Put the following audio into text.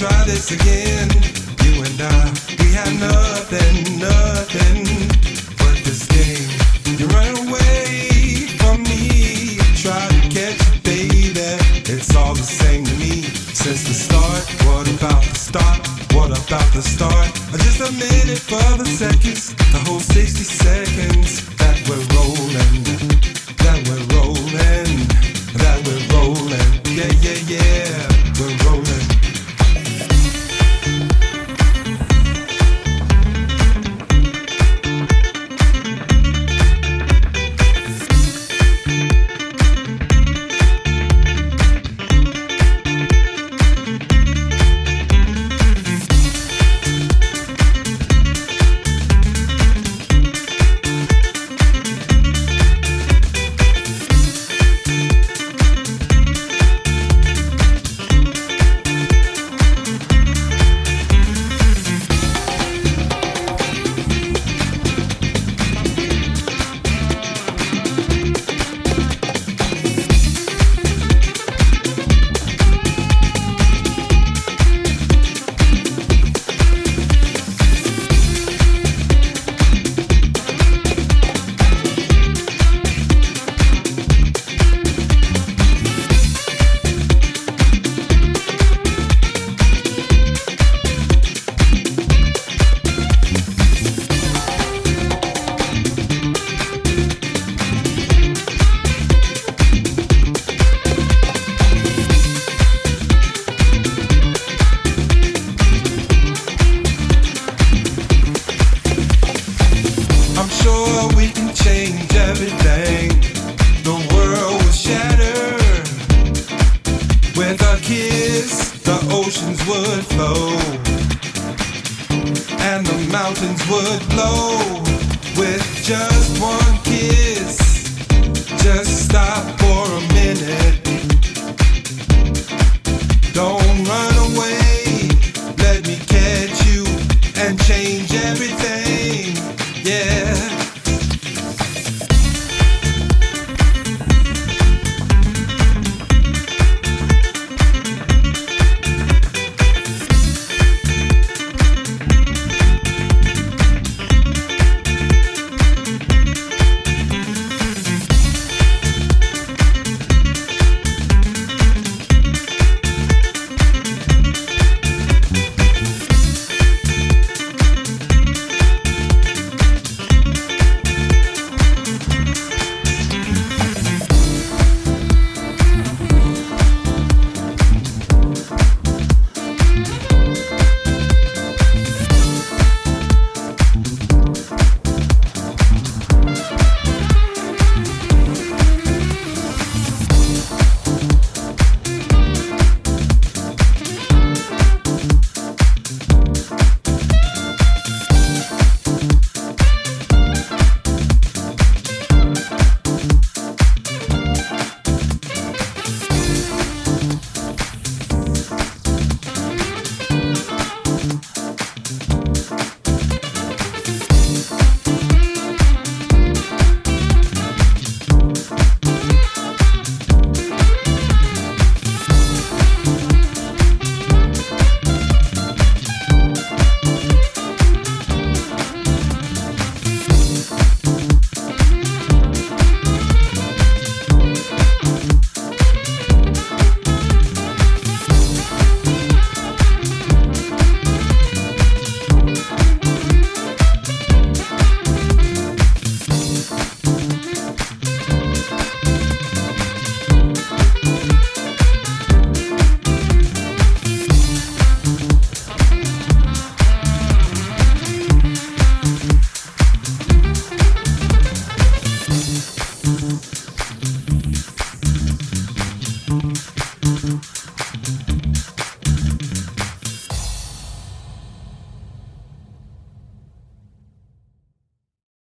try this again. You and I, we had nothing but this game. You run away from me, try to catch it, baby. It's all the same to me since the start. What about the start? What about the start? Just a minute for the seconds, the whole 60 seconds that we're rolling, that we're rolling, that we're rolling. Yeah, yeah, yeah, we're rolling.